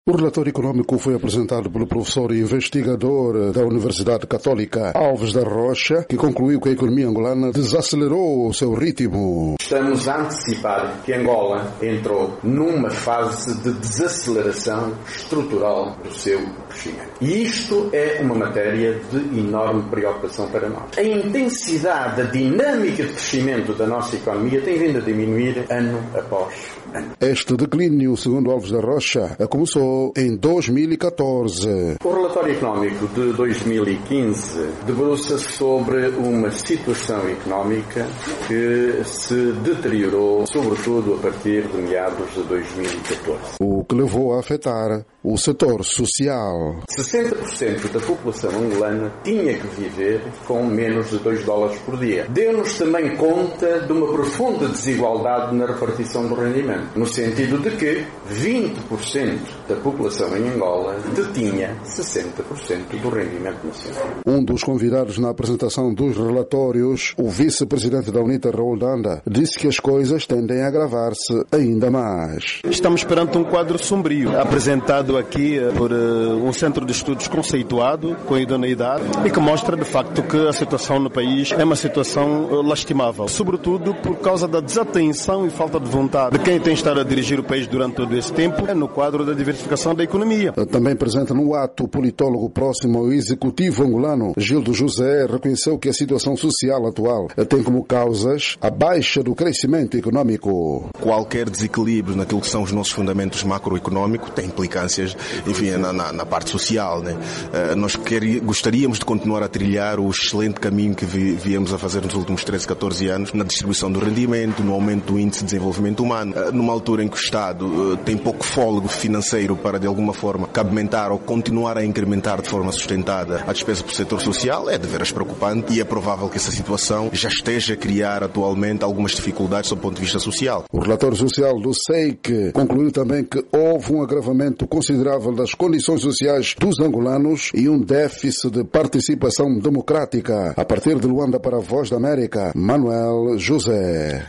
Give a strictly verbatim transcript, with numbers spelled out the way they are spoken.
O relatório econômico foi apresentado pelo professor e investigador da Universidade Católica Alves da Rocha, que concluiu que a economia angolana desacelerou o seu ritmo. Estamos a antecipar que Angola entrou numa fase de desaceleração estrutural do seu crescimento. E isto é uma matéria de enorme preocupação para nós. A intensidade, a dinâmica de crescimento da nossa economia tem vindo a diminuir ano após ano. Este declínio, segundo Alves da Rocha, começou em dois mil e catorze. O relatório económico de dois mil e quinze debruça-se sobre uma situação económica que se deteriorou, sobretudo a partir de meados de dois mil e catorze. O que levou a afetar o setor social. sessenta por cento da população angolana tinha que viver com menos de dois dólares por dia. Deu-nos também conta de uma profunda desigualdade na repartição do rendimento, no sentido de que vinte por cento da população em Angola detinha sessenta por cento do rendimento nacional. Um dos convidados na apresentação dos relatórios, o vice-presidente da UNITA, Raul Danda, disse que as coisas tendem a agravar-se ainda mais. Estamos perante um quadro sombrio, apresentado aqui por uh, um centro de estudos conceituado, com idoneidade, e que mostra de facto que a situação no país é uma situação uh, lastimável, sobretudo por causa da desatenção e falta de vontade de quem tem estado a dirigir o país durante todo esse tempo, é no quadro da diversificação da economia. Também presente no ato, o politólogo próximo ao executivo angolano, Gildo José, reconheceu que a situação social atual tem como causas a baixa do crescimento econômico. Qualquer desequilíbrio naquilo que são os nossos fundamentos macroeconômicos tem implicâncias, enfim, na, na, na parte social, né? Uh, nós quer, gostaríamos de continuar a trilhar o excelente caminho que vi, viemos a fazer nos últimos treze, catorze anos na distribuição do rendimento, no aumento do índice de desenvolvimento humano, uh, numa altura em que o Estado uh, tem pouco fôlego financeiro para, de alguma forma, cabementar ou continuar a incrementar de forma sustentada a despesa por setor social, é de veras preocupante e é provável que essa situação já esteja a criar atualmente algumas dificuldades do ponto de vista social. O relatório social do S E I C concluiu também que houve um agravamento considerável das condições sociais dos angolanos e um déficit de participação democrática. A partir de Luanda para a Voz da América, Manuel José.